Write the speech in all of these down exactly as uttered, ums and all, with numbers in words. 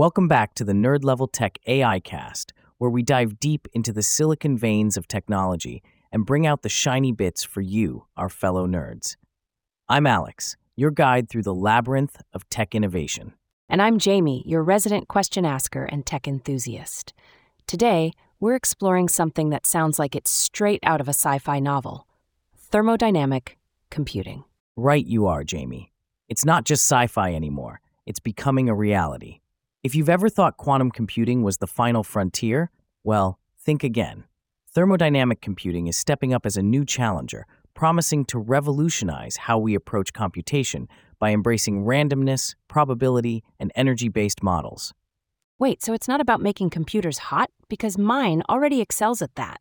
Welcome back to the Nerd Level Tech A I Cast, where we dive deep into the silicon veins of technology and bring out the shiny bits for you, our fellow nerds. I'm Alex, your guide through the labyrinth of tech innovation. And I'm Jamie, your resident question asker and tech enthusiast. Today, we're exploring something that sounds like it's straight out of a sci-fi novel: thermodynamic computing. Right you are, Jamie. It's not just sci-fi anymore. It's becoming a reality. If you've ever thought quantum computing was the final frontier, well, think again. Thermodynamic computing is stepping up as a new challenger, promising to revolutionize how we approach computation by embracing randomness, probability, and energy-based models. Wait, so it's not about making computers hot? Because mine already excels at that.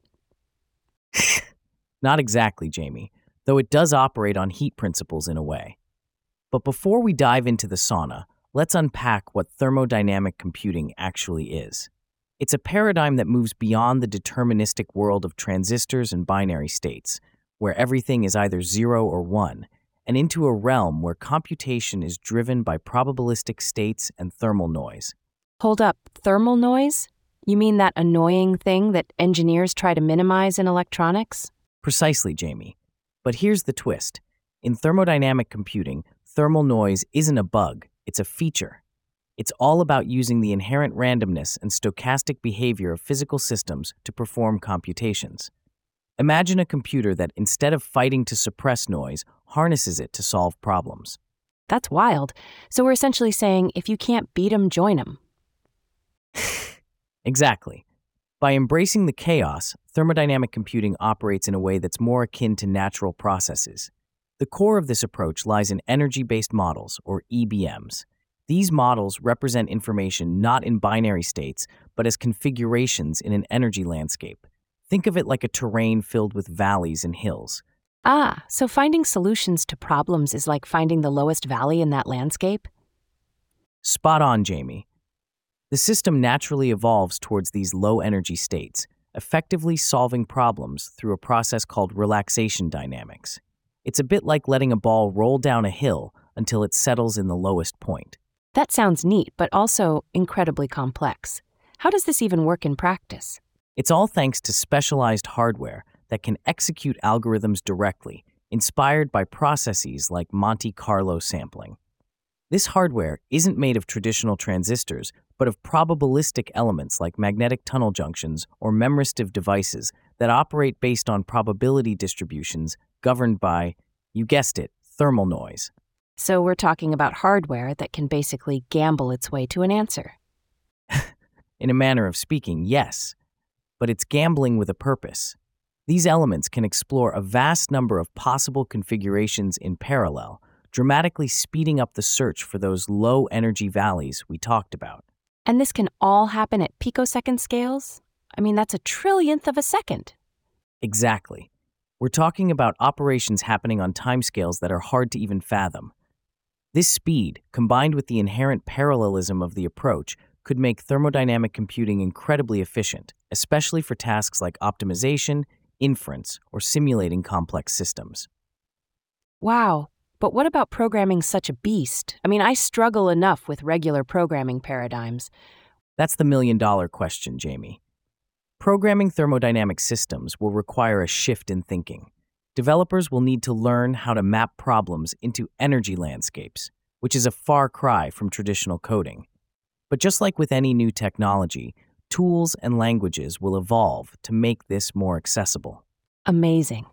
Not exactly, Jamie, though it does operate on heat principles in a way. But before we dive into the sauna, let's unpack what thermodynamic computing actually is. It's a paradigm that moves beyond the deterministic world of transistors and binary states, where everything is either zero or one, and into a realm where computation is driven by probabilistic states and thermal noise. Hold up, thermal noise? You mean that annoying thing that engineers try to minimize in electronics? Precisely, Jamie. But here's the twist. In thermodynamic computing, thermal noise isn't a bug, it's a feature. It's all about using the inherent randomness and stochastic behavior of physical systems to perform computations. Imagine a computer that, instead of fighting to suppress noise, harnesses it to solve problems. That's wild. So we're essentially saying, if you can't beat 'em, join 'em. Exactly. By embracing the chaos, thermodynamic computing operates in a way that's more akin to natural processes. The core of this approach lies in energy-based models, or E B Ms. These models represent information not in binary states, but as configurations in an energy landscape. Think of it like a terrain filled with valleys and hills. Ah, so finding solutions to problems is like finding the lowest valley in that landscape? Spot on, Jamie. The system naturally evolves towards these low-energy states, effectively solving problems through a process called relaxation dynamics. It's a bit like letting a ball roll down a hill until it settles in the lowest point. That sounds neat, but also incredibly complex. How does this even work in practice? It's all thanks to specialized hardware that can execute algorithms directly, inspired by processes like Monte Carlo sampling. This hardware isn't made of traditional transistors, but of probabilistic elements like magnetic tunnel junctions or memoristive devices that operate based on probability distributions governed by, you guessed it, thermal noise. So we're talking about hardware that can basically gamble its way to an answer. In a manner of speaking, yes. But it's gambling with a purpose. These elements can explore a vast number of possible configurations in parallel, dramatically speeding up the search for those low-energy valleys we talked about. And this can all happen at picosecond scales? I mean, that's a trillionth of a second. Exactly. We're talking about operations happening on timescales that are hard to even fathom. This speed, combined with the inherent parallelism of the approach, could make thermodynamic computing incredibly efficient, especially for tasks like optimization, inference, or simulating complex systems. Wow. But what about programming such a beast? I mean, I struggle enough with regular programming paradigms. That's the million-dollar question, Jamie. Programming thermodynamic systems will require a shift in thinking. Developers will need to learn how to map problems into energy landscapes, which is a far cry from traditional coding. But just like with any new technology, tools and languages will evolve to make this more accessible. Amazing.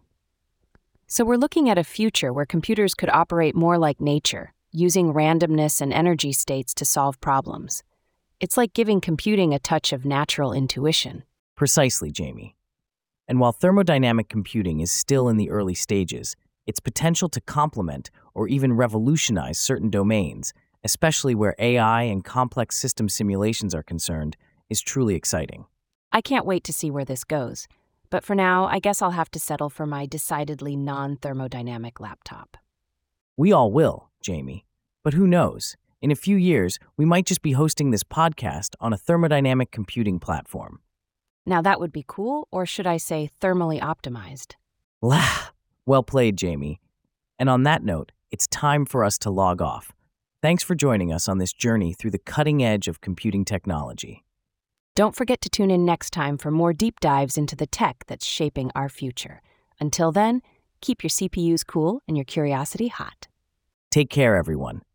So we're looking at a future where computers could operate more like nature, using randomness and energy states to solve problems. It's like giving computing a touch of natural intuition. Precisely, Jamie. And while thermodynamic computing is still in the early stages, its potential to complement or even revolutionize certain domains, especially where A I and complex system simulations are concerned, is truly exciting. I can't wait to see where this goes. But for now, I guess I'll have to settle for my decidedly non-thermodynamic laptop. We all will, Jamie. But who knows? In a few years, we might just be hosting this podcast on a thermodynamic computing platform. Now that would be cool, or should I say thermally optimized? Well played, Jamie. And on that note, it's time for us to log off. Thanks for joining us on this journey through the cutting edge of computing technology. Don't forget to tune in next time for more deep dives into the tech that's shaping our future. Until then, keep your C P Us cool and your curiosity hot. Take care, everyone.